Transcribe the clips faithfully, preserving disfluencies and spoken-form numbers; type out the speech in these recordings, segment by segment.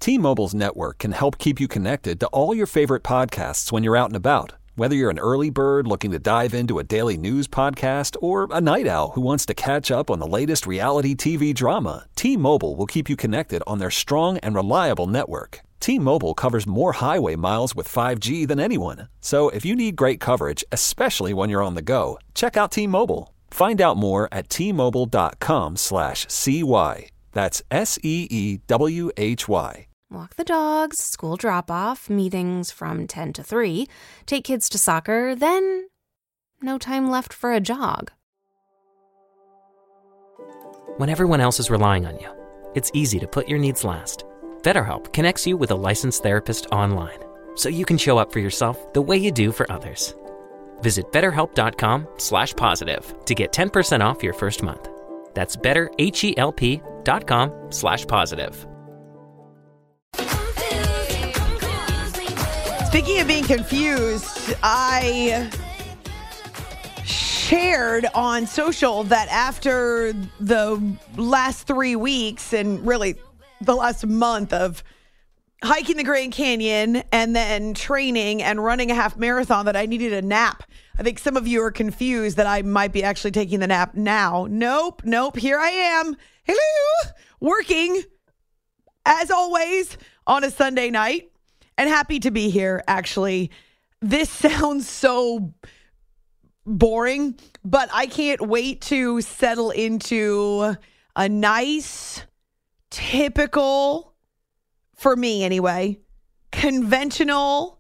T-Mobile's network can help keep you connected to all your favorite podcasts when you're out and about. Whether you're an early bird looking to dive into a daily news podcast or a night owl who wants to catch up on the latest reality T V drama, T-Mobile will keep you connected on their strong and reliable network. T-Mobile covers more highway miles with five G than anyone. So if you need great coverage, especially when you're on the go, check out T-Mobile. Find out more at T-Mobile.com slash CY. That's S E E W H Y. Walk the dogs, school drop-off, meetings from ten to three, take kids to soccer, then no time left for a jog. When everyone else is relying on you, it's easy to put your needs last. BetterHelp connects you with a licensed therapist online, so you can show up for yourself the way you do for others. Visit betterhelp.com slash positive to get ten percent off your first month. That's betterhelp.com slash positive. Speaking of being confused, I shared on social that after the last three weeks and really the last month of hiking the Grand Canyon and then training and running a half marathon that I needed a nap. I think some of you are confused that I might be actually taking the nap now. Nope, nope. Here I am. Hello. Working, as always, on a Sunday night. And happy to be here, actually. This sounds so boring, but I can't wait to settle into a nice, typical, for me anyway, conventional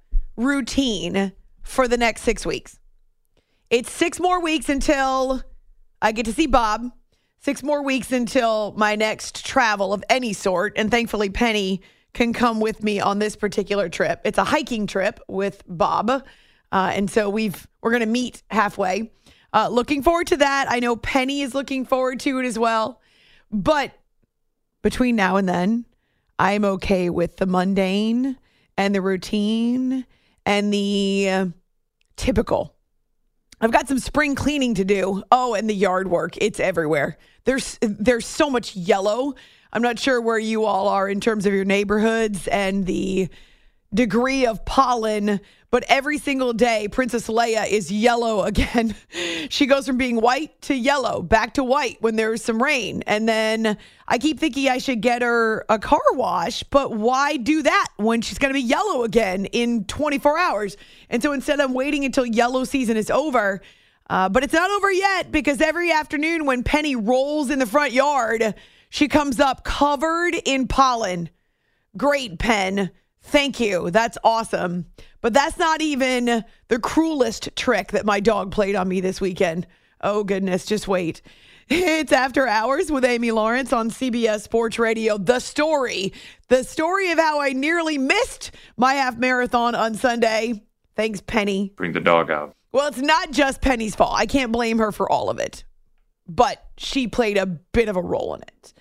routine for the next six weeks. It's six more weeks until I get to see Bob. Six more weeks until my next travel of any sort. And thankfully, Penny can come with me on this particular trip. It's a hiking trip with Bob. Uh, and so we've, we're going to meet halfway. Uh, looking forward to that. I know Penny is looking forward to it as well. But between now and then, I'm okay with the mundane and the routine and the uh, typical. I've got some spring cleaning to do. Oh, and the yard work. It's everywhere. There's there's so much yellow. I'm not sure where you all are in terms of your neighborhoods and the degree of pollen, but every single day, Princess Leia is yellow again. She goes from being white to yellow, back to white when there's some rain. And then I keep thinking I should get her a car wash, but why do that when she's going to be yellow again in twenty-four hours? And so instead I'm waiting until yellow season is over. Uh, but it's not over yet because every afternoon when Penny rolls in the front yard, she comes up covered in pollen. Great, Pen. Thank you. That's awesome. But that's not even the cruelest trick that my dog played on me this weekend. Oh, goodness. Just wait. It's After Hours with Amy Lawrence on C B S Sports Radio. The story. The story of how I nearly missed my half marathon on Sunday. Thanks, Penny. Bring the dog out. Well, it's not just Penny's fault. I can't blame her for all of it. But she played a bit of a role in it.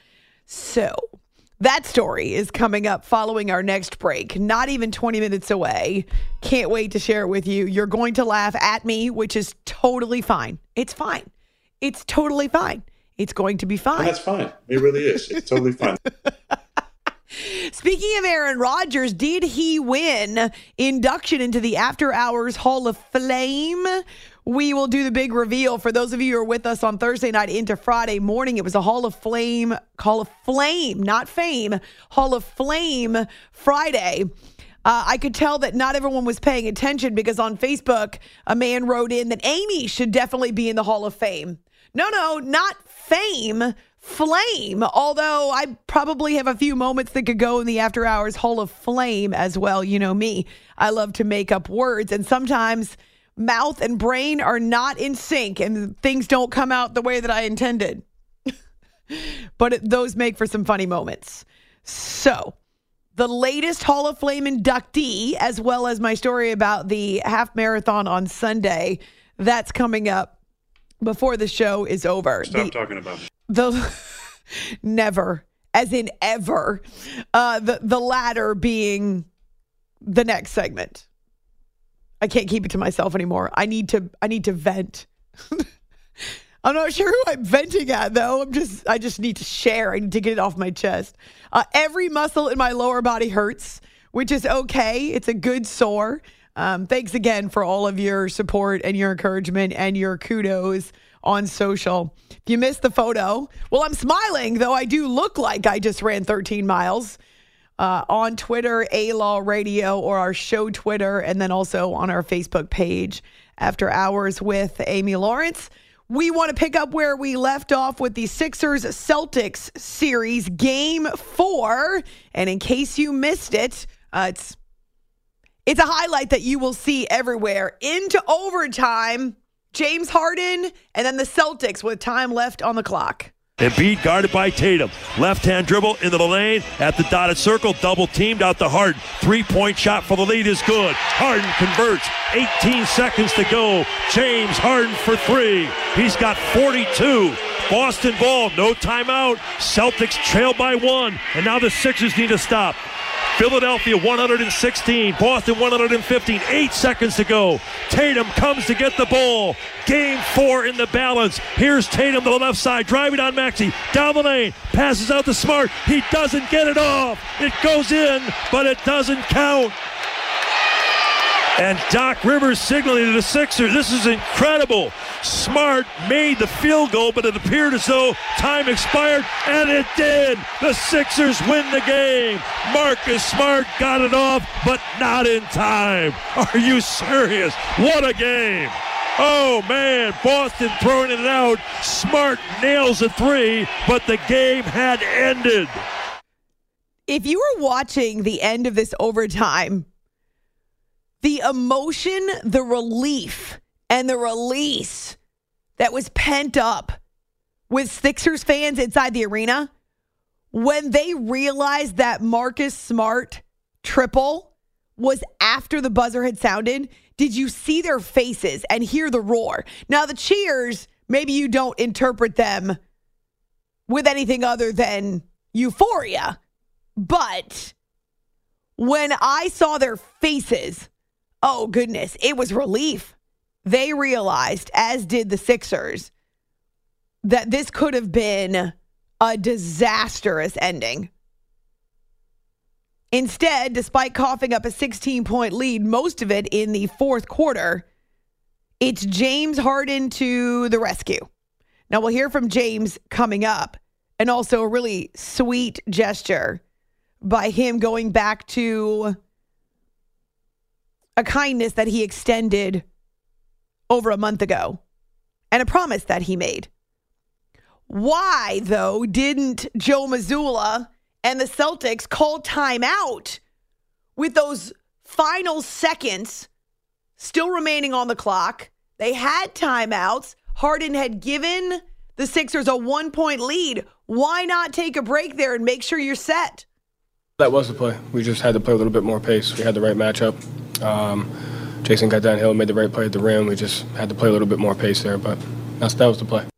So that story is coming up following our next break. Not even twenty minutes away. Can't wait to share it with you. You're going to laugh at me, which is totally fine. It's fine. It's totally fine. It's going to be fine. Well, that's fine. It really is. It's totally fine. Speaking of Aaron Rodgers, did he win induction into the After Hours Hall of Fame? We will do the big reveal. For those of you who are with us on Thursday night into Friday morning, it was a Hall of Flame, Hall of Flame, not fame, Hall of Flame Friday. Uh, I could tell that not everyone was paying attention because on Facebook, a man wrote in that Amy should definitely be in the Hall of Fame. No, no, not fame, flame. Although I probably have a few moments that could go in the After Hours Hall of Flame as well. You know me. I love to make up words, and sometimes mouth and brain are not in sync and things don't come out the way that I intended. But it, those make for some funny moments. So, the latest Hall of Fame inductee, as well as my story about the half marathon on Sunday, that's coming up before the show is over. Stop the, talking about it. The never, as in ever. Uh, the the latter being the next segment. I can't keep it to myself anymore. I need to. I need to vent. I'm not sure who I'm venting at, though. I'm just, I just need to share. I need to get it off my chest. Uh, every muscle in my lower body hurts, which is okay. It's a good sore. Um, thanks again for all of your support and your encouragement and your kudos on social. If you missed the photo, well, I'm smiling, though I do look like I just ran thirteen miles. Uh, on Twitter, A-Law Radio, or our show Twitter, and then also on our Facebook page, After Hours with Amy Lawrence. We want to pick up where we left off with the Sixers-Celtics series, Game four. And in case you missed it, uh, it's it's a highlight that you will see everywhere. Into overtime, James Harden, and then the Celtics with time left on the clock. Embiid guarded by Tatum. Left-hand dribble into the lane at the dotted circle. Double teamed out to Harden. Three-point shot for the lead is good. Harden converts. eighteen seconds to go. James Harden for three. He's got forty-two. Boston ball. No timeout. Celtics trail by one. And now the Sixers need to stop. Philadelphia one hundred sixteen, Boston one hundred fifteen, eight seconds to go. Tatum comes to get the ball. Game four in the balance. Here's Tatum to the left side, driving on Maxey. Down the lane, passes out to Smart. He doesn't get it off. It goes in, but it doesn't count. And Doc Rivers signaling to the Sixers. This is incredible. Smart made the field goal, but it appeared as though time expired, and it did. The Sixers win the game. Marcus Smart got it off, but not in time. Are you serious? What a game. Oh, man, Boston throwing it out. Smart nails a three, but the game had ended. If you were watching the end of this overtime, the emotion, the relief, and the release that was pent up with Sixers fans inside the arena when they realized that Marcus Smart triple was after the buzzer had sounded. Did you see their faces and hear the roar? Now, the cheers, maybe you don't interpret them with anything other than euphoria. But when I saw their faces, oh, goodness, it was relief. They realized, as did the Sixers, that this could have been a disastrous ending. Instead, despite coughing up a sixteen-point lead, most of it in the fourth quarter, it's James Harden to the rescue. Now, we'll hear from James coming up, and also a really sweet gesture by him going back to a kindness that he extended over a month ago and a promise that he made. Why, though, didn't Joe Mazzulla and the Celtics call timeout with those final seconds still remaining on the clock? They had timeouts. Harden had given the Sixers a one-point lead. Why not take a break there and make sure you're set? That was the play. We just had to play a little bit more pace. We had the right matchup. Um, Jason got downhill, made the right play at the rim. We just had to play a little bit more pace there, but that's, that was the play.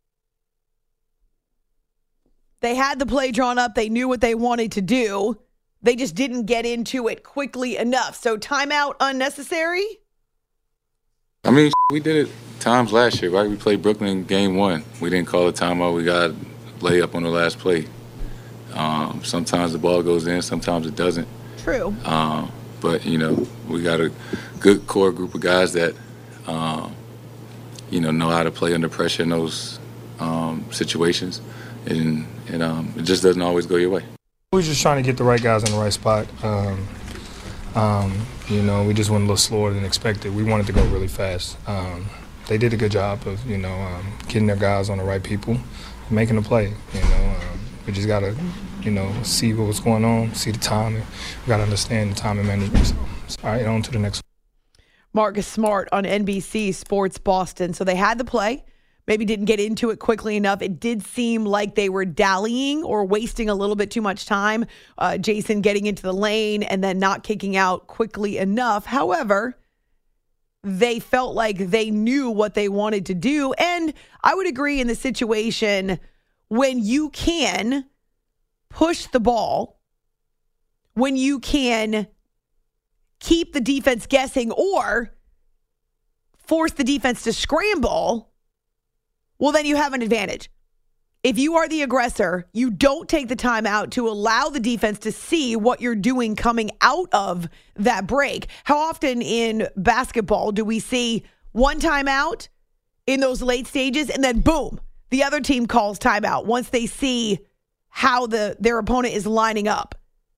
They had the play drawn up. They knew what they wanted to do. They just didn't get into it quickly enough. So timeout unnecessary? I mean, we did it times last year, right? We played Brooklyn in game one. We didn't call a timeout. We got lay up on the last play. Um, sometimes the ball goes in, sometimes it doesn't. True. Um, but, you know, we got a good core group of guys that, um, you know, know how to play under pressure in those um, situations. And, and um, it just doesn't always go your way. We're just trying to get the right guys in the right spot. Um, um, you know, we just went a little slower than expected. We wanted to go really fast. Um, they did a good job of, you know, um, getting their guys on the right people, making a play. You know, um, we just got to, you know, see what was going on, see the time. And we got to understand the time and management. So, all right, on to the next one. Marcus Smart on N B C Sports Boston. So they had the play. Maybe didn't get into it quickly enough. It did seem like they were dallying or wasting a little bit too much time. Uh, Jason getting into the lane and then not kicking out quickly enough. However, they felt like they knew what they wanted to do. And I would agree in the situation when you can push the ball, when you can keep the defense guessing or force the defense to scramble, well, then you have an advantage. If you are the aggressor, you don't take the time out to allow the defense to see what you're doing coming out of that break. How often in basketball do we see one timeout in those late stages and then boom, the other team calls timeout once they see how the their opponent is lining up?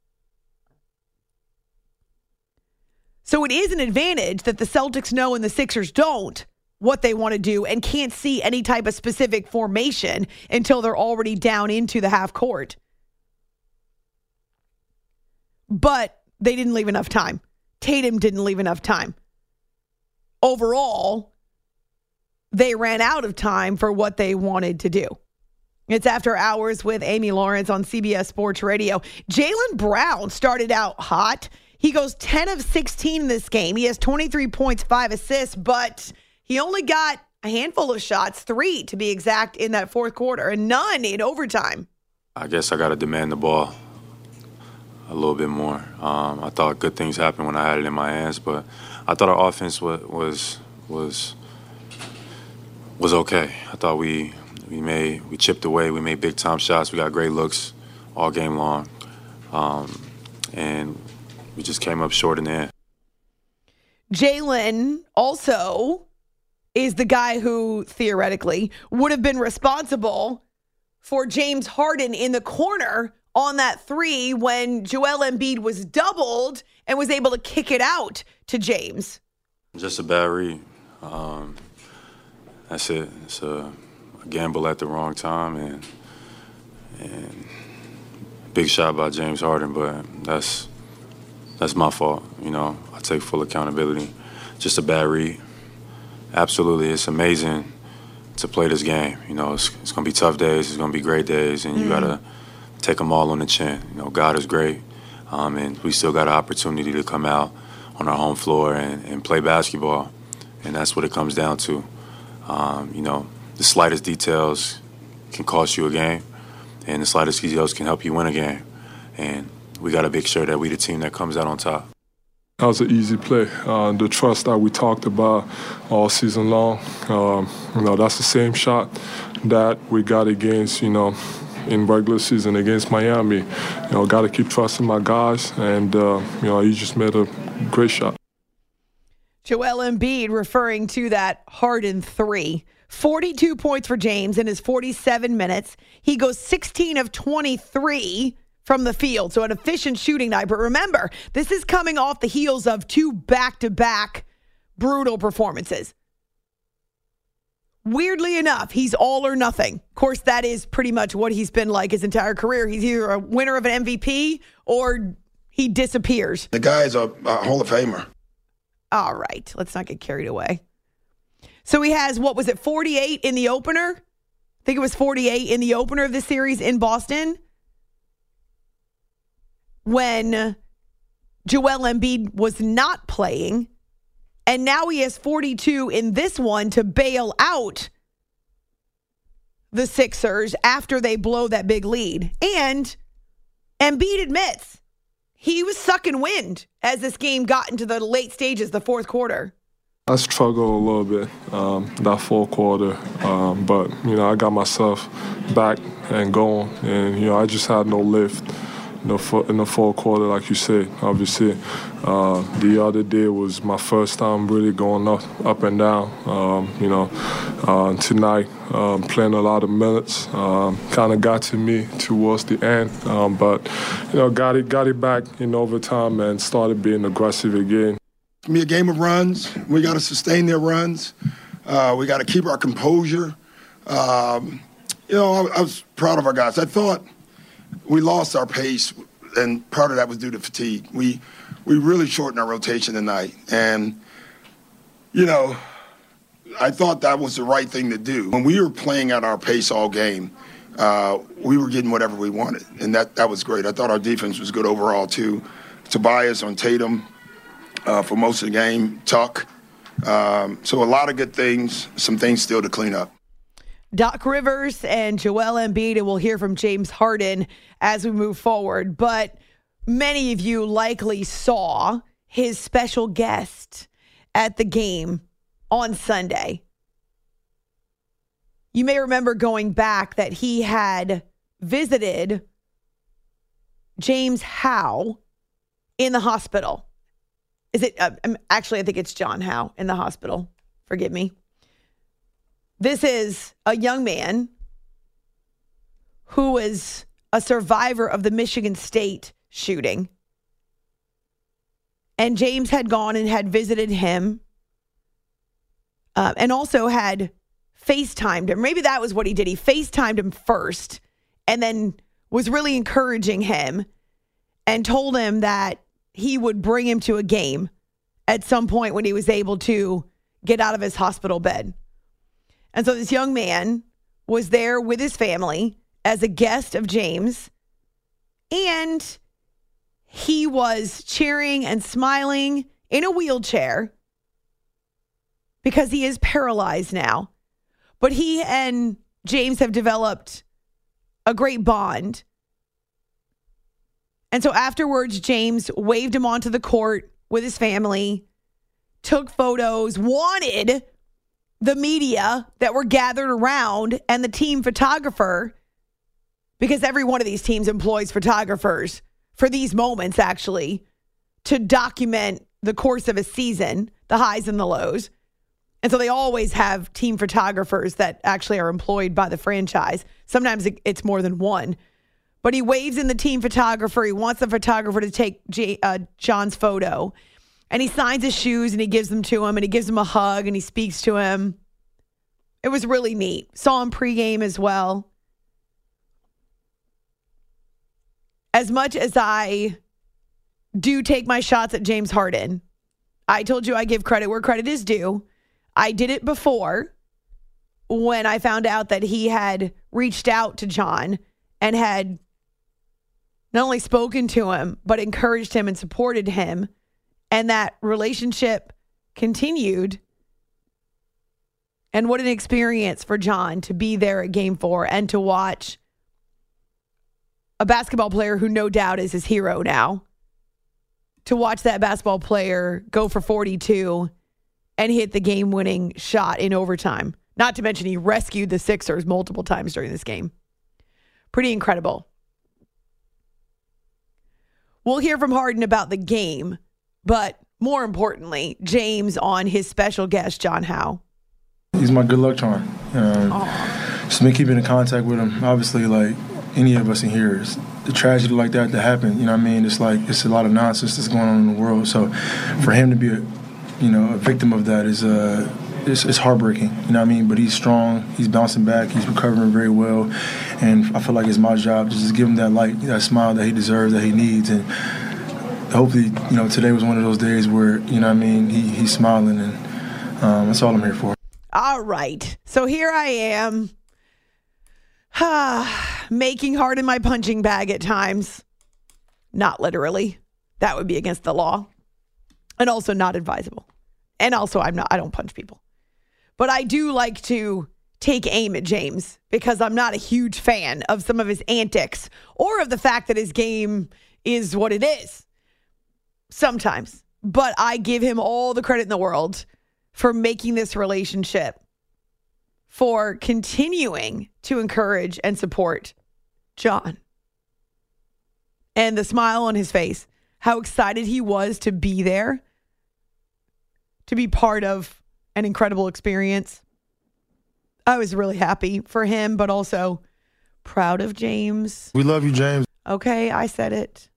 So it is an advantage that the Celtics know and the Sixers don't what they want to do and can't see any type of specific formation until they're already down into the half court. But they didn't leave enough time. Tatum didn't leave enough time. Overall, they ran out of time for what they wanted to do. It's After Hours with Amy Lawrence on C B S Sports Radio. Jaylen Brown started out hot. He goes ten of sixteen in this game. He has twenty-three points, five assists, but he only got a handful of shots, three to be exact, in that fourth quarter, and none in overtime. I guess I got to demand the ball a little bit more. Um, I thought good things happened when I had it in my hands, but I thought our offense was was was, was okay. I thought we we made we chipped away. We made big time shots. We got great looks all game long, um, and we just came up short in the end. Jaylen also is the guy who theoretically would have been responsible for James Harden in the corner on that three when Joel Embiid was doubled and was able to kick it out to James. Just a bad read. Um, that's it. It's a, a gamble at the wrong time, and and big shot by James Harden, but that's that's my fault. You know, I take full accountability. Just a bad read. Absolutely, it's amazing to play this game. You know, it's, it's going to be tough days. It's going to be great days, and you mm-hmm. got to take them all on the chin. You know, God is great, um, and we still got an opportunity to come out on our home floor and, and play basketball, and that's what it comes down to. Um, you know, the slightest details can cost you a game, and the slightest details can help you win a game, and we got to make sure that we the team that comes out on top. That was an easy play. Uh, the trust that we talked about all season long, um, you know, that's the same shot that we got against, you know, in regular season against Miami. You know, got to keep trusting my guys, and, uh, you know, he just made a great shot. Joel Embiid referring to that Harden three. forty-two points for James in his forty-seven minutes. He goes sixteen of twenty-three from the field, so an efficient shooting night. But remember, this is coming off the heels of two back-to-back brutal performances. Weirdly enough, he's all or nothing. Of course, that is pretty much what he's been like his entire career. He's either a winner of an M V P or he disappears. The guy is a, a Hall of Famer. All right, let's not get carried away. So he has, what was it, forty-eight in the opener? I think it was forty-eight in the opener of the series in Boston, when Joel Embiid was not playing. And now he has forty-two in this one to bail out the Sixers after they blow that big lead. And Embiid admits he was sucking wind as this game got into the late stages, the fourth quarter. I struggled a little bit um, that fourth quarter, um, but, you know, I got myself back and going, and, you know, I just had no lift. In the, in the fourth quarter, like you said, obviously, uh, the other day was my first time really going up, up and down. Um, you know, uh, tonight, um, playing a lot of minutes, um, kind of got to me towards the end, um, but you know, got it, got it back in overtime and started being aggressive again. It's gonna be a game of runs. We got to sustain their runs. Uh, we got to keep our composure. Um, you know, I, I was proud of our guys. I thought we lost our pace, and part of that was due to fatigue. We we really shortened our rotation tonight, and, you know, I thought that was the right thing to do. When we were playing at our pace all game, uh, we were getting whatever we wanted, and that, that was great. I thought our defense was good overall, too. Tobias on Tatum uh, for most of the game, Tuck. Um, so a lot of good things, some things still to clean up. Doc Rivers and Joel Embiid, and we'll hear from James Harden as we move forward. But many of you likely saw his special guest at the game on Sunday. You may remember going back that he had visited James Howe in the hospital. Is it, uh, actually, I think it's John Howe in the hospital. Forgive me. This is a young man who was a survivor of the Michigan State shooting. And James had gone and had visited him uh, and also had FaceTimed him. Maybe that was what he did. He FaceTimed him first and then was really encouraging him and told him that he would bring him to a game at some point when he was able to get out of his hospital bed. And so this young man was there with his family as a guest of James, and he was cheering and smiling in a wheelchair because he is paralyzed now. But he and James have developed a great bond. And so afterwards, James waved him onto the court with his family, took photos, wanted the media that were gathered around and the team photographer, because every one of these teams employs photographers for these moments, actually, to document the course of a season, the highs and the lows. And so they always have team photographers that actually are employed by the franchise. Sometimes it's more than one. But he waves in the team photographer. He wants the photographer to take J- uh, John's photo. And he signs his shoes and he gives them to him and he gives him a hug and he speaks to him. It was really neat. Saw him pregame as well. As much as I do take my shots at James Harden, I told you I give credit where credit is due. I did it before when I found out that he had reached out to John and had not only spoken to him, but encouraged him and supported him. And that relationship continued. And what an experience for John to be there at game four and to watch a basketball player who no doubt is his hero now. To watch that basketball player go for forty-two and hit the game-winning shot in overtime. Not to mention he rescued the Sixers multiple times during this game. Pretty incredible. We'll hear from Harden about the game, but more importantly, James on his special guest, John Howe. He's my good luck charm. Uh, just been keeping in contact with him. Obviously, like any of us in here, it's the tragedy like that that happened. You know what I mean? It's like it's a lot of nonsense that's going on in the world. So for him to be a, you know, a victim of that is uh, it's, it's heartbreaking. You know what I mean? But he's strong. He's bouncing back. He's recovering very well. And I feel like it's my job to just give him that light, that smile that he deserves, that he needs. And hopefully, you know, today was one of those days where, you know what I mean, he, he's smiling. And um, that's all I'm here for. All right. So here I am, making Harden my punching bag at times. Not literally. That would be against the law. And also not advisable. And also I'm not I don't punch people. But I do like to take aim at James because I'm not a huge fan of some of his antics or of the fact that his game is what it is. Sometimes. But I give him all the credit in the world for making this relationship, for continuing to encourage and support John. And the smile on his face, how excited he was to be there, to be part of an incredible experience. I was really happy for him, but also proud of James. We love you, James. Okay, I said it.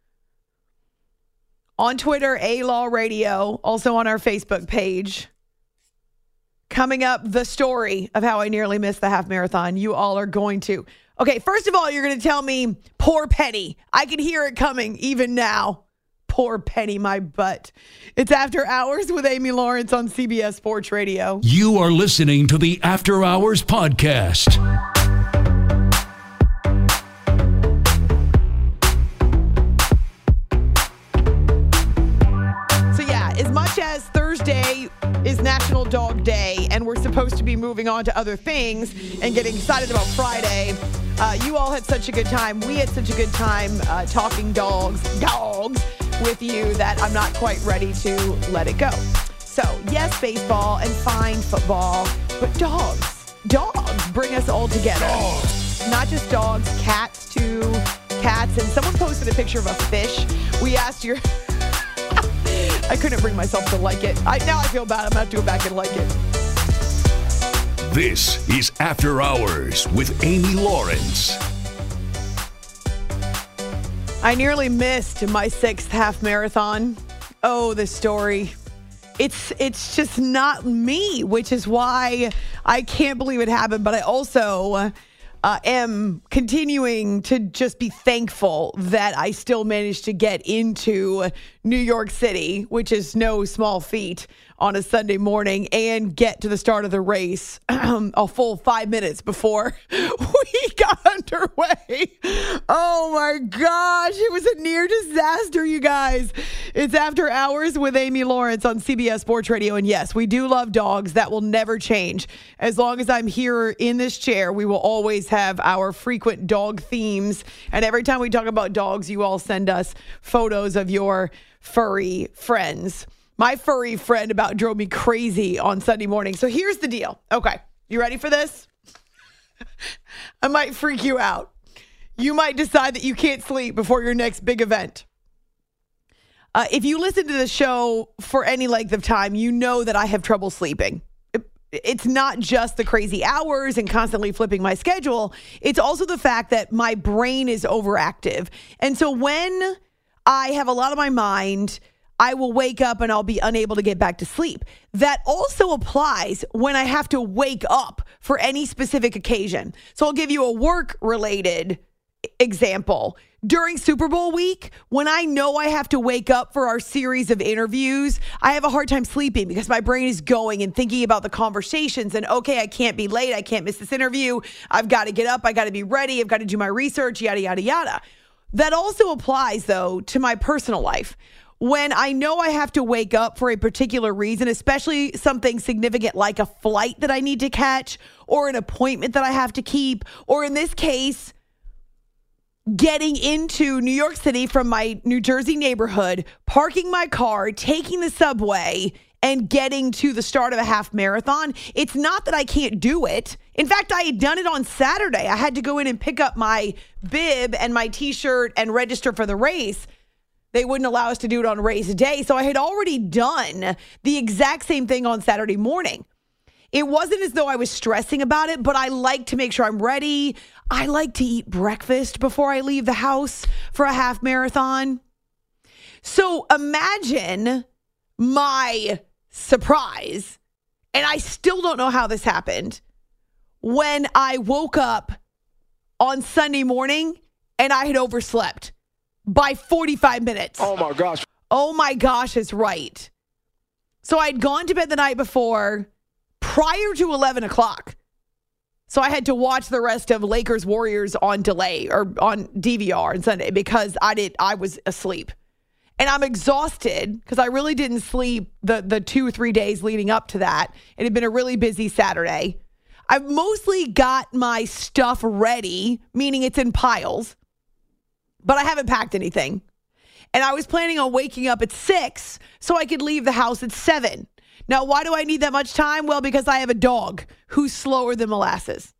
On Twitter, A-Law Radio, also on our Facebook page. Coming up, the story of how I nearly missed the half marathon. You all are going to. Okay, first of all, you're going to tell me, poor Penny. I can hear it coming even now. Poor Penny, my butt. It's After Hours with Amy Lawrence on C B S Sports Radio. You are listening to the After Hours podcast. So yeah, as much as Thursday is National Dog Day and we're supposed to be moving on to other things and getting excited about Friday, uh, you all had such a good time. We had such a good time uh, talking dogs, dogs with you that I'm not quite ready to let it go. So yes, baseball and fine football, but dogs. dogs bring us all together. Not just dogs, cats too. Cats. And someone posted a picture of a fish. We asked your... I couldn't bring myself to like it. I, now I feel bad. I'm going to have to go back and like it. This is After Hours with Amy Lawrence. I nearly missed my sixth half marathon. Oh, the story. It's it's just not me, which is why I can't believe it happened. But I also uh, am continuing to just be thankful that I still managed to get into New York City, which is no small feat, on a Sunday morning, and get to the start of the race a full five minutes before we got underway. Oh my gosh, it was a near disaster, you guys. It's After Hours with Amy Lawrence on C B S Sports Radio. And yes, we do love dogs. That will never change. As long as I'm here in this chair, we will always have our frequent dog themes. And every time we talk about dogs, you all send us photos of your furry friends. My furry friend about drove me crazy on Sunday morning. So here's the deal. Okay, you ready for this? I might freak you out. You might decide that you can't sleep before your next big event. Uh, if you listen to the show for any length of time, you know that I have trouble sleeping. It's not just the crazy hours and constantly flipping my schedule. It's also the fact that my brain is overactive. And so when I have a lot on my mind, I will wake up and I'll be unable to get back to sleep. That also applies when I have to wake up for any specific occasion. So I'll give you a work-related example. During Super Bowl week, when I know I have to wake up for our series of interviews, I have a hard time sleeping because my brain is going and thinking about the conversations and, okay, I can't be late. I can't miss this interview. I've got to get up. I got to be ready. I've got to do my research, yada, yada, yada. That also applies, though, to my personal life. When I know I have to wake up for a particular reason, especially something significant like a flight that I need to catch or an appointment that I have to keep, or in this case, getting into New York City from my New Jersey neighborhood, parking my car, taking the subway, and getting to the start of a half marathon, it's not that I can't do it. In fact, I had done it on Saturday. I had to go in and pick up my bib and my T-shirt and register for the race. They wouldn't allow us to do it on race day. So I had already done the exact same thing on Saturday morning. It wasn't as though I was stressing about it, but I like to make sure I'm ready. I like to eat breakfast before I leave the house for a half marathon. So imagine my surprise, and I still don't know how this happened, when I woke up on Sunday morning and I had overslept by forty-five minutes. Oh, my gosh. Oh, my gosh is right. So I'd gone to bed the night before prior to eleven o'clock. So I had to watch the rest of Lakers Warriors on delay or on D V R on Sunday because I did I was asleep. And I'm exhausted because I really didn't sleep the, the two or three days leading up to that. It had been a really busy Saturday. I've mostly got my stuff ready, meaning it's in piles. But I haven't packed anything. And I was planning on waking up at six so I could leave the house at seven. Now, why do I need that much time? Well, because I have a dog who's slower than molasses.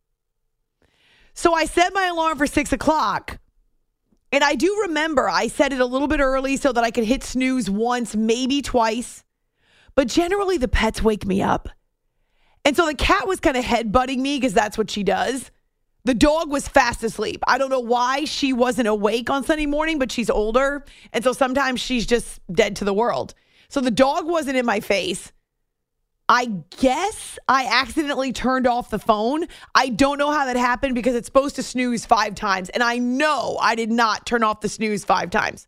So I set my alarm for six o'clock. And I do remember I set it a little bit early so that I could hit snooze once, maybe twice. But generally, the pets wake me up. And so the cat was kind of headbutting me because that's what she does. The dog was fast asleep. I don't know why she wasn't awake on Sunday morning, but she's older. And so sometimes she's just dead to the world. So the dog wasn't in my face. I guess I accidentally turned off the phone. I don't know how that happened because it's supposed to snooze five times. And I know I did not turn off the snooze five times.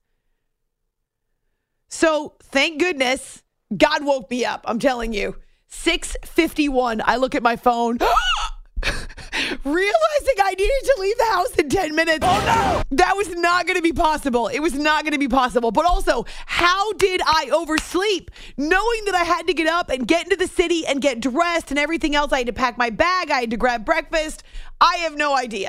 So thank goodness God woke me up. I'm telling you. six fifty-one, I look at my phone. Realizing I needed to leave the house in ten minutes. Oh no! That was not going to be possible. It was not going to be possible. But also, how did I oversleep? Knowing that I had to get up and get into the city and get dressed and everything else. I had to pack my bag. I had to grab breakfast. I have no idea.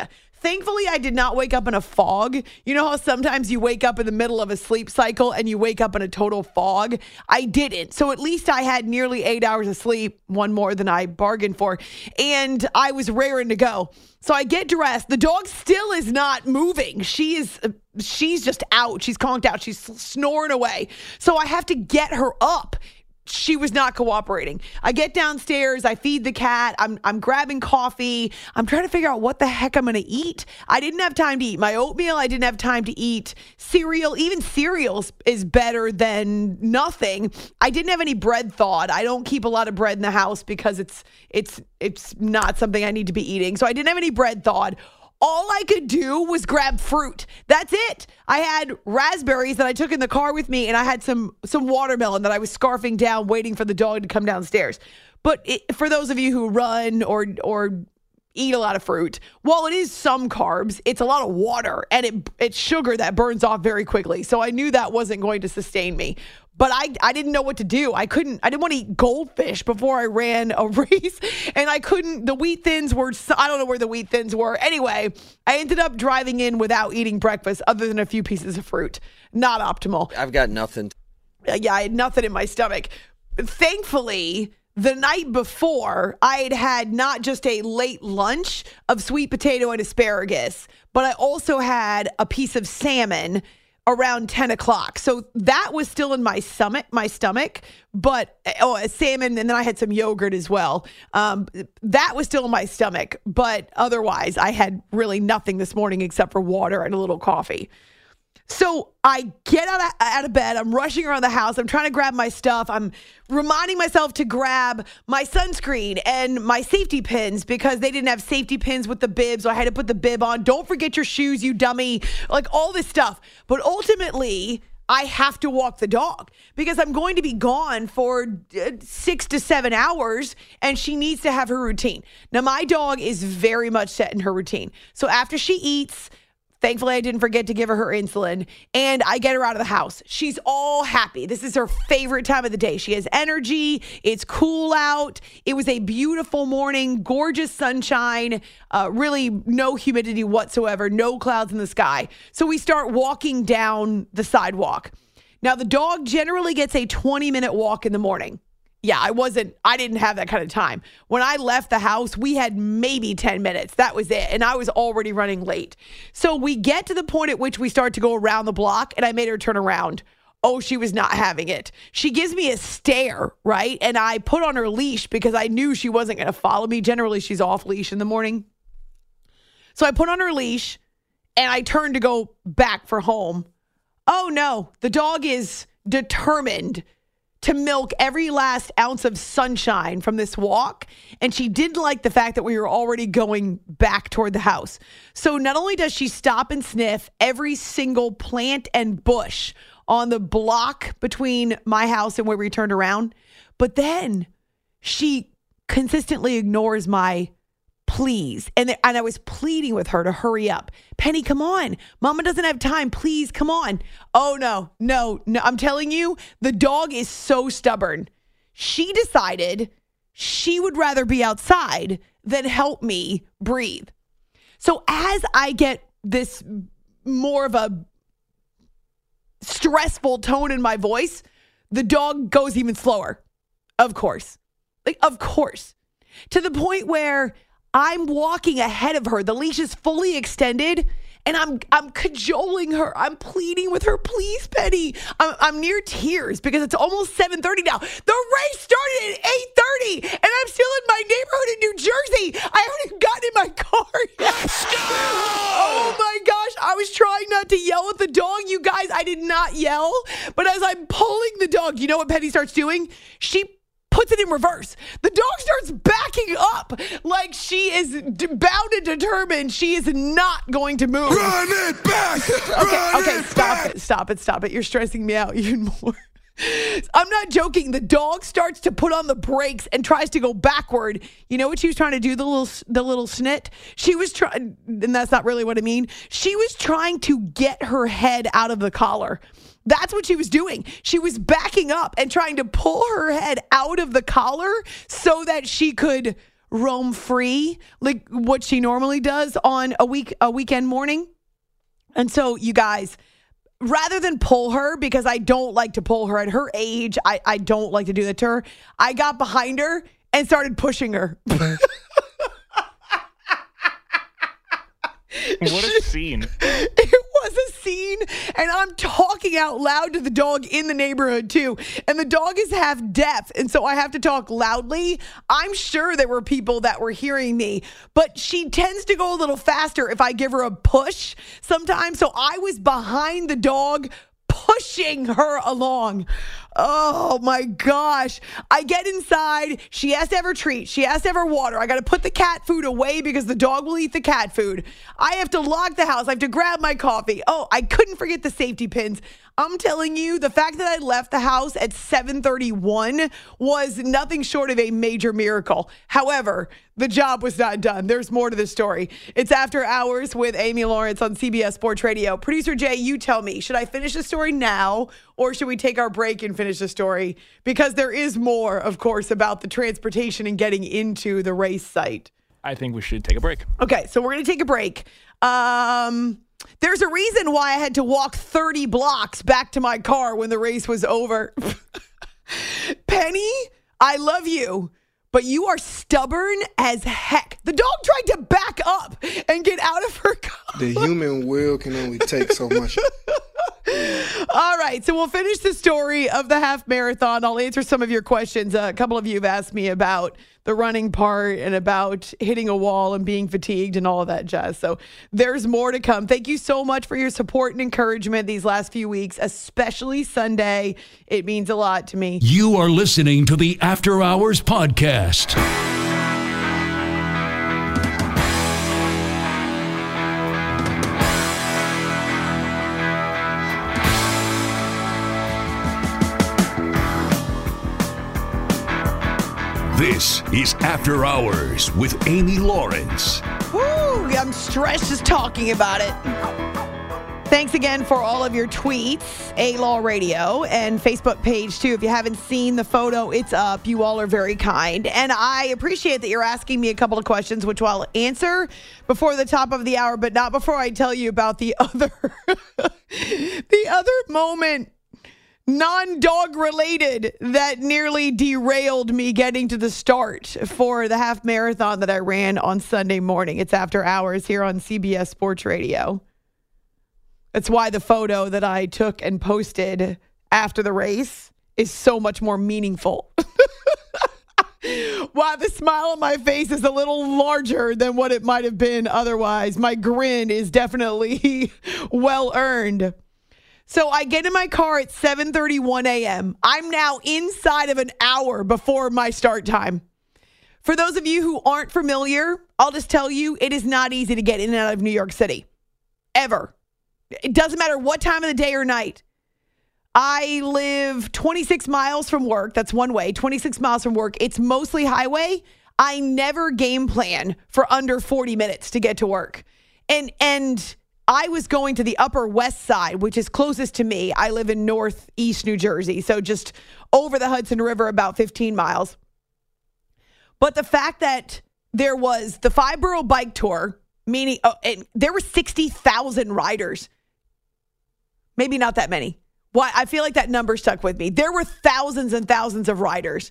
thankfully, I did not wake up in a fog. You know how sometimes you wake up in the middle of a sleep cycle and you wake up in a total fog? I didn't. So at least I had nearly eight hours of sleep, one more than I bargained for. And I was raring to go. So I get dressed. The dog still is not moving. She is, she's just out. She's conked out. She's snoring away. So I have to get her up. She was not cooperating. I get downstairs. I feed the cat. I'm I'm grabbing coffee. I'm trying to figure out what the heck I'm going to eat. I didn't have time to eat my oatmeal. I didn't have time to eat cereal. Even cereal is better than nothing. I didn't have any bread thawed. I don't keep a lot of bread in the house because it's it's it's not something I need to be eating. So I didn't have any bread thawed. All I could do was grab fruit. That's it. I had raspberries that I took in the car with me, and I had some some watermelon that I was scarfing down, waiting for the dog to come downstairs. But it, for those of you who run or or eat a lot of fruit, while it is some carbs, it's a lot of water, and it it's sugar that burns off very quickly. So I knew that wasn't going to sustain me. But I, I didn't know what to do. I couldn't, I didn't want to eat goldfish before I ran a race. And I couldn't, the Wheat Thins were, I don't know where the Wheat Thins were. Anyway, I ended up driving in without eating breakfast other than a few pieces of fruit. Not optimal. I've got nothing. Yeah, I had nothing in my stomach. Thankfully, the night before, I had had not just a late lunch of sweet potato and asparagus, but I also had a piece of salmon around ten o'clock. So that was still in my stomach, my stomach, but oh, a salmon. And then I had some yogurt as well. Um, that was still in my stomach, but otherwise I had really nothing this morning except for water and a little coffee. So I get out of, out of bed. I'm rushing around the house. I'm trying to grab my stuff. I'm reminding myself to grab my sunscreen and my safety pins because they didn't have safety pins with the bib. So I had to put the bib on. Don't forget your shoes, you dummy. Like all this stuff. But ultimately, I have to walk the dog because I'm going to be gone for six to seven hours and she needs to have her routine. Now, my dog is very much set in her routine. So after she eats, thankfully, I didn't forget to give her her insulin, and I get her out of the house. She's all happy. This is her favorite time of the day. She has energy. It's cool out. It was a beautiful morning, gorgeous sunshine, uh, really no humidity whatsoever, no clouds in the sky. So we start walking down the sidewalk. Now, the dog generally gets a twenty-minute walk in the morning. Yeah, I wasn't, I didn't have that kind of time. When I left the house, we had maybe ten minutes. That was it. And I was already running late. So we get to the point at which we start to go around the block and I made her turn around. Oh, she was not having it. She gives me a stare, right? And I put on her leash because I knew she wasn't going to follow me. Generally, she's off leash in the morning. So I put on her leash and I turned to go back for home. Oh no, the dog is determined to milk every last ounce of sunshine from this walk. And she didn't like the fact that we were already going back toward the house. So not only does she stop and sniff every single plant and bush on the block between my house and where we turned around, but then she consistently ignores my please. And, th- and I was pleading with her to hurry up. Penny, come on. Mama doesn't have time. Please, come on. Oh, no, no, no. I'm telling you, the dog is so stubborn. She decided she would rather be outside than help me breathe. So as I get this more of a stressful tone in my voice, the dog goes even slower. Of course. Like, of course. To the point where I'm walking ahead of her. The leash is fully extended, and I'm I'm cajoling her. I'm pleading with her. Please, Penny. I'm, I'm near tears because it's almost seven thirty now. The race started at eight thirty, and I'm still in my neighborhood in New Jersey. I haven't even gotten in my car yet. Let's go! Oh, my gosh. I was trying not to yell at the dog. You guys, I did not yell. But as I'm pulling the dog, you know what Penny starts doing? She puts it in reverse. The dog starts backing up like she is d- bound and determined she is not going to move. Run it back! okay, Run okay, it stop back! it, stop it, stop it. You're stressing me out even more. I'm not joking. The dog starts to put on the brakes and tries to go backward. You know what she was trying to do? The little, the little snit. She was trying, and that's not really what I mean. She was trying to get her head out of the collar. That's what she was doing. She was backing up and trying to pull her head out of the collar so that she could roam free, like what she normally does on a week a weekend morning. And so, you guys, rather than pull her, because I don't like to pull her at her age, I, I don't like to do that to her, I got behind her and started pushing her. What a scene. It was a scene, and I'm talking out loud to the dog in the neighborhood too. And the dog is half deaf, and so I have to talk loudly. I'm sure there were people that were hearing me, but she tends to go a little faster if I give her a push sometimes. So I was behind the dog, pushing her along. Oh my gosh. I get inside. She has to have her treat. She has to have her water. I got to put the cat food away because the dog will eat the cat food. I have to lock the house. I have to grab my coffee. Oh, I couldn't forget the safety pins. I'm telling you, the fact that I left the house at seven thirty-one was nothing short of a major miracle. However, the job was not done. There's more to the story. It's After Hours with Amy Lawrence on C B S Sports Radio. Producer Jay, you tell me, should I finish the story now or should we take our break and finish the story? Because there is more, of course, about the transportation and getting into the race site. I think we should take a break. Okay, so we're going to take a break. Um... There's a reason why I had to walk thirty blocks back to my car when the race was over. Penny, I love you, but you are stubborn as heck. The dog tried to back up and get out of her car. The human will can only take so much. All right, so we'll finish the story of the half marathon. I'll answer some of your questions. Uh, a couple of you have asked me about the running part and about hitting a wall and being fatigued and all of that jazz. So there's more to come. Thank you so much for your support and encouragement these last few weeks, especially Sunday. It means a lot to me. You are listening to the After Hours Podcast. This is After Hours with Amy Lawrence. Woo! I'm stressed just talking about it. Thanks again for all of your tweets, A-Law Radio, and Facebook page, too. If you haven't seen the photo, it's up. You all are very kind. And I appreciate that you're asking me a couple of questions, which I'll answer before the top of the hour, but not before I tell you about the other, the other moment, non-dog related, that nearly derailed me getting to the start for the half marathon that I ran on Sunday morning. It's After Hours here on C B S Sports Radio. That's why the photo that I took and posted after the race is so much more meaningful. Why the smile on my face is a little larger than what it might have been otherwise. My grin is definitely well earned. So I get in my car at seven thirty-one a.m. I'm now inside of an hour before my start time. For those of you who aren't familiar, I'll just tell you, it is not easy to get in and out of New York City. Ever. It doesn't matter what time of the day or night. I live twenty-six miles from work. That's one way. twenty-six miles from work. It's mostly highway. I never game plan for under forty minutes to get to work. And, and... I was going to the Upper West Side, which is closest to me. I live in Northeast New Jersey, so just over the Hudson River, about fifteen miles. But the fact that there was the Five Borough Bike Tour, meaning oh, and there were sixty thousand riders. Maybe not that many. Why? I feel like that number stuck with me. There were thousands and thousands of riders.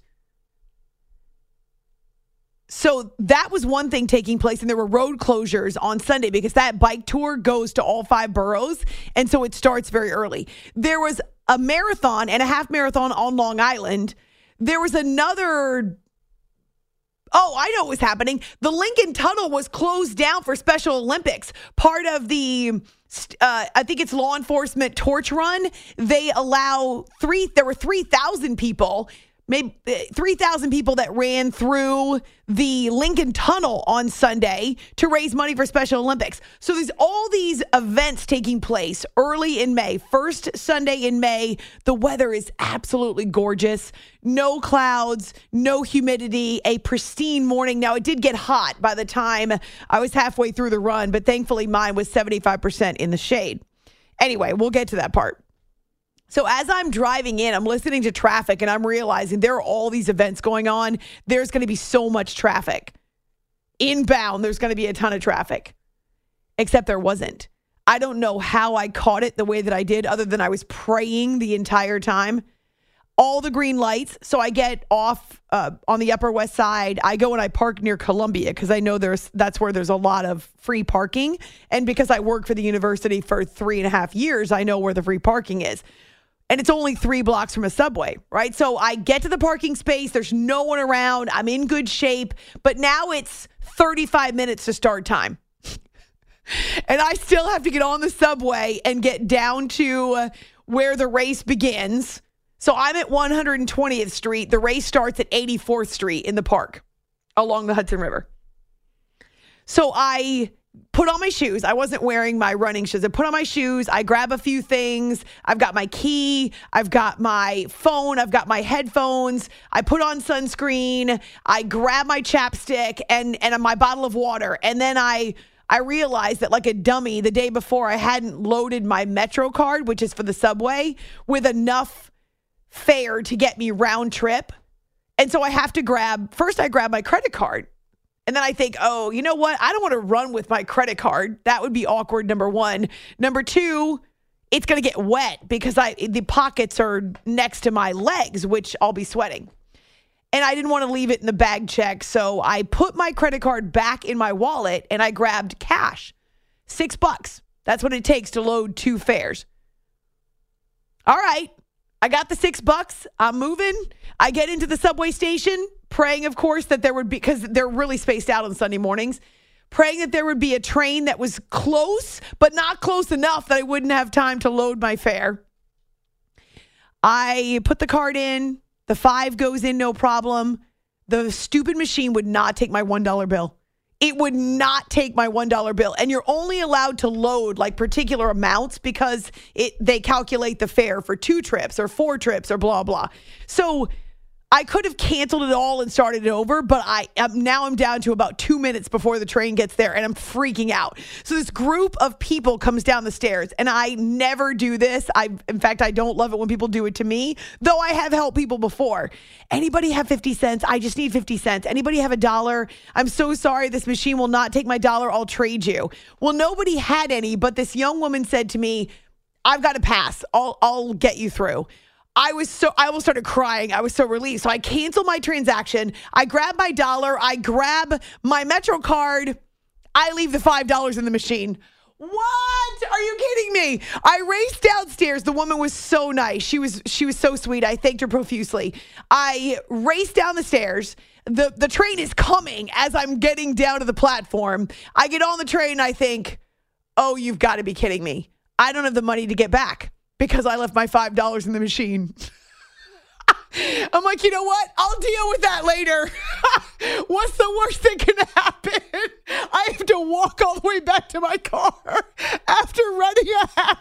So that was one thing taking place, and there were road closures on Sunday because that bike tour goes to all five boroughs, and so it starts very early. There was a marathon and a half marathon on Long Island. There was another... Oh, I know what was happening. The Lincoln Tunnel was closed down for Special Olympics. Part of the, uh, I think it's law enforcement torch run. They allow three, there were three thousand people Maybe three thousand people that ran through the Lincoln Tunnel on Sunday to raise money for Special Olympics. So there's all these events taking place early in May. First Sunday in May, the weather is absolutely gorgeous. No clouds, no humidity, a pristine morning. Now, it did get hot by the time I was halfway through the run, but thankfully mine was seventy-five percent in the shade. Anyway, we'll get to that part. So as I'm driving in, I'm listening to traffic and I'm realizing there are all these events going on. There's going to be so much traffic. inbound, there's going to be a ton of traffic. Except there wasn't. I don't know how I caught it the way that I did, other than I was praying the entire time. All the green lights. So I get off uh, on the Upper West Side. I go and I park near Columbia because I know there's that's where there's a lot of free parking. And because I worked for the university for three and a half years, I know where the free parking is. And it's only three blocks from a Subway, right? So I get to the parking space. There's no one around. I'm in good shape. But now it's thirty-five minutes to start time. And I still have to get on the Subway and get down to uh, where the race begins. So I'm at one hundred twentieth Street. The race starts at eighty-fourth Street in the park along the Hudson River. So I put on my shoes. I wasn't wearing my running shoes. I put on my shoes. I grab a few things. I've got my key. I've got my phone. I've got my headphones. I put on sunscreen. I grab my chapstick and, and my bottle of water. And then I... I realized that like a dummy the day before I hadn't loaded my Metro card, which is for the Subway, with enough fare to get me round trip. And so I have to grab, first I grab my credit card. And then I think, oh, you know what? I don't want to run with my credit card. That would be awkward, number one. Number two, it's going to get wet because I the pockets are next to my legs, which I'll be sweating. And I didn't want to leave it in the bag check, so I put my credit card back in my wallet and I grabbed cash. Six bucks. That's what it takes to load two fares. All right. I got the six bucks. I'm moving. I get into the Subway station, praying, of course, that there would be, because they're really spaced out on Sunday mornings, praying that there would be a train that was close, but not close enough that I wouldn't have time to load my fare. I put the card in. The five goes in, no problem. The stupid machine would not take my one dollar bill. It would not take my one dollar bill. And you're only allowed to load like particular amounts because it they calculate the fare for two trips or four trips or blah, blah. So I could have canceled it all and started it over, but I am now I'm down to about two minutes before the train gets there and I'm freaking out. So this group of people comes down the stairs and I never do this. I, in fact, I don't love it when people do it to me, though I have helped people before. Anybody have fifty cents? I just need fifty cents. Anybody have a dollar? I'm so sorry. This machine will not take my dollar. I'll trade you. Well, nobody had any, but this young woman said to me, I've got to pass. I'll, I'll get you through. I was so, I almost started crying. I was so relieved. So I canceled my transaction. I grab my dollar. I grab my Metro card. I leave the five dollars in the machine. What? Are you kidding me? I raced downstairs. The woman was so nice. She was, she was so sweet. I thanked her profusely. I raced down the stairs. The, the train is coming as I'm getting down to the platform. I get on the train. I think, oh, you've got to be kidding me. I don't have the money to get back. Because I left my five dollars in the machine. I'm like, you know what? I'll deal with that later. What's the worst that can happen? I have to walk all the way back to my car after running a half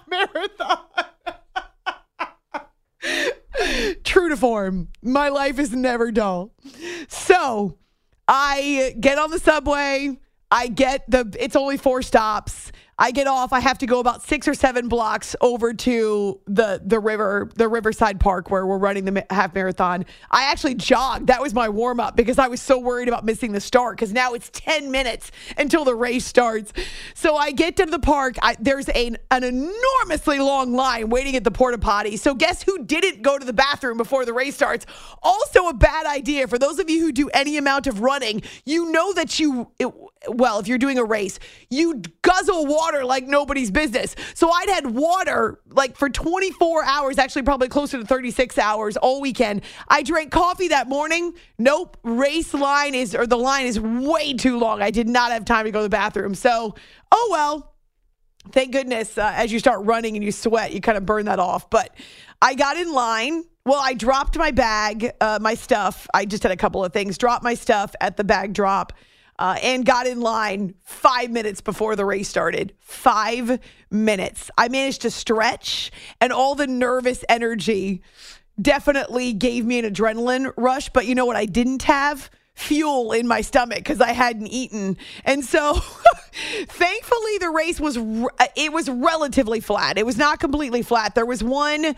marathon. True to form. My life is never dull. So I get on the Subway. I get the, it's only four stops. I get off. I have to go about six or seven blocks over to the the river, the Riverside Park where we're running the half marathon. I actually jogged. That was my warm up because I was so worried about missing the start because now it's ten minutes until the race starts. So I get to the park. I, there's a, an enormously long line waiting at the porta potty. So guess who didn't go to the bathroom before the race starts? Also a bad idea. For those of you who do any amount of running, you know that you, it, well, if you're doing a race, you guzzle water like nobody's business. So I'd had water like for twenty-four hours, actually probably closer to thirty-six hours all weekend. I drank coffee that morning. Nope. Race line is, or the line is way too long. I did not have time to go to the bathroom. So, oh well. Thank goodness, uh, as you start running and you sweat, you kind of burn that off. But I got in line. Well, I dropped my bag, uh, my stuff. I just had a couple of things. Dropped my stuff at the bag drop. Uh, and got in line five minutes before the race started. Five minutes. I managed to stretch, and all the nervous energy definitely gave me an adrenaline rush. But you know what I didn't have? Fuel in my stomach because I hadn't eaten. And so thankfully the race was, it was relatively flat. It was not completely flat. There was one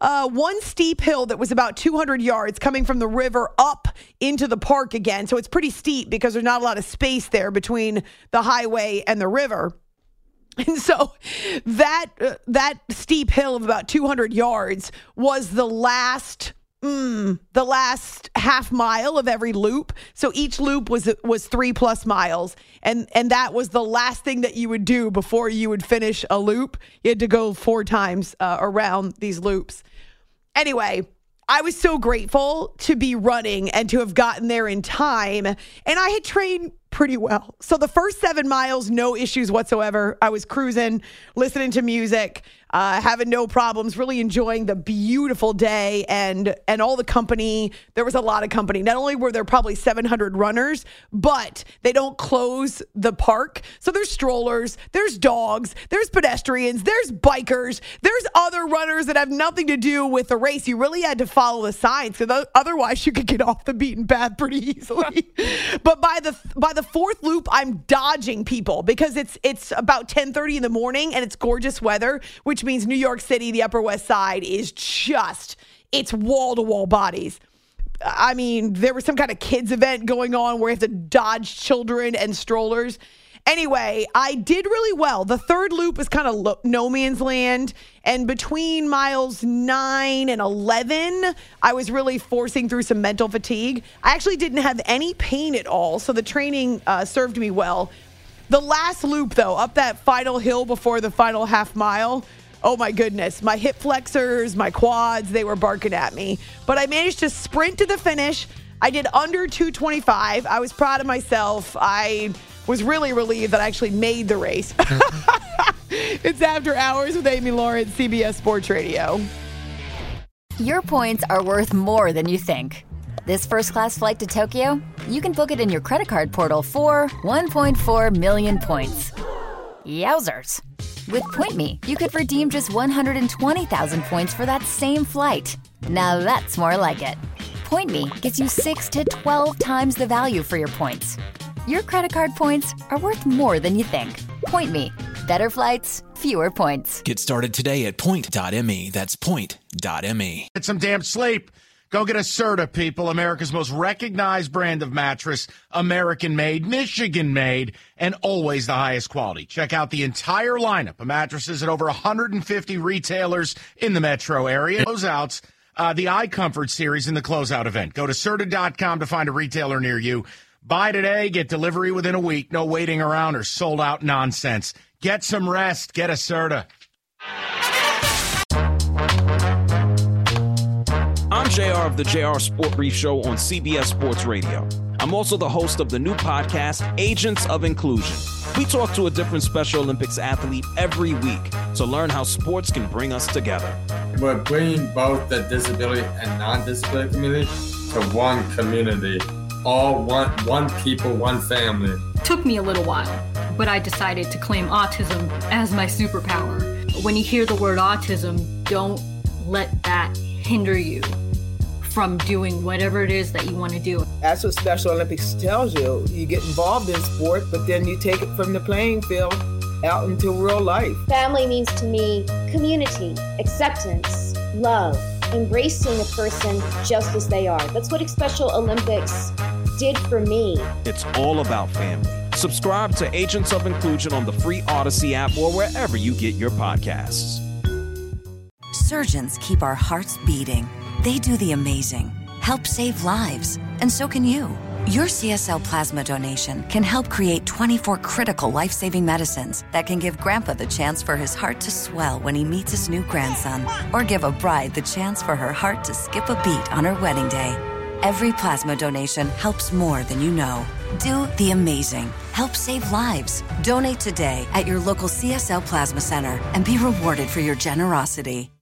uh, one steep hill that was about two hundred yards coming from the river up into the park again. So it's pretty steep because there's not a lot of space there between the highway and the river. And so that uh, that steep hill of about two hundred yards was the last mm, the last half mile of every loop. So each loop was was three plus miles, and and that was the last thing that you would do before you would finish a loop. You had to go four times uh, around these loops. Anyway, I was so grateful to be running and to have gotten there in time, and I had trained pretty well. So the first seven miles, no issues whatsoever. I was cruising, listening to music, uh, having no problems, really enjoying the beautiful day and and all the company. There was a lot of company. Not only were there probably seven hundred runners, but they don't close the park. So there's strollers, there's dogs, there's pedestrians, there's bikers, there's other runners that have nothing to do with the race. You really had to follow the signs because otherwise you could get off the beaten path pretty easily. But by the by the The fourth loop, I'm dodging people because it's it's about ten thirty in the morning and it's gorgeous weather, which means New York City, the Upper West Side, is just, it's wall-to-wall bodies. I mean, there was some kind of kids event going on where you have to dodge children and strollers. Anyway, I did really well. The third loop is kind of lo- no man's land. And between miles nine and eleven, I was really forcing through some mental fatigue. I actually didn't have any pain at all, so the training uh, served me well. The last loop, though, up that final hill before the final half mile, oh my goodness, my hip flexors, my quads, they were barking at me. But I managed to sprint to the finish. I did under two twenty-five. I was proud of myself. I was really relieved that I actually made the race. It's After Hours with Amy Lawrence, C B S Sports Radio. Your points are worth more than you think. This first-class flight to Tokyo, you can book it in your credit card portal for one point four million points. Yowzers. With Point Me, you could redeem just one hundred twenty thousand points for that same flight. Now that's more like it. Point Me gets you six to twelve times the value for your points. Your credit card points are worth more than you think. Point Me. Better flights, fewer points. Get started today at point dot m e. That's point dot m e. Get some damn sleep. Go get a Serta, people. America's most recognized brand of mattress. American-made, Michigan-made, and always the highest quality. Check out the entire lineup of mattresses at over one hundred fifty retailers in the metro area. Closeouts, uh, the iComfort series in the closeout event. Go to Serta dot com to find a retailer near you. Buy today, get delivery within a week. No waiting around or sold out nonsense. Get some rest. Get a Serta. I'm J R of the J R Sport Brief Show on C B S Sports Radio. I'm also the host of the new podcast, Agents of Inclusion. We talk to a different Special Olympics athlete every week to learn how sports can bring us together. We're bringing both the disability and non-disability community to one community. All one, one people, one family. Took me a little while, but I decided to claim autism as my superpower. When you hear the word autism, don't let that hinder you from doing whatever it is that you want to do. That's what Special Olympics tells you. You get involved in sport, but then you take it from the playing field out into real life. Family means to me community, acceptance, love, embracing a person just as they are. That's what Special Olympics did for me. It's all about family. Subscribe to Agents of Inclusion on the free Odyssey app or wherever you get your podcasts. Surgeons keep our hearts beating. They do the amazing, help save lives, and so can you. Your C S L plasma donation can help create twenty-four critical life-saving medicines that can give Grandpa the chance for his heart to swell when he meets his new grandson, or give a bride the chance for her heart to skip a beat on her wedding day. Every plasma donation helps more than you know. Do the amazing. Help save lives. Donate today at your local C S L Plasma Center and be rewarded for your generosity.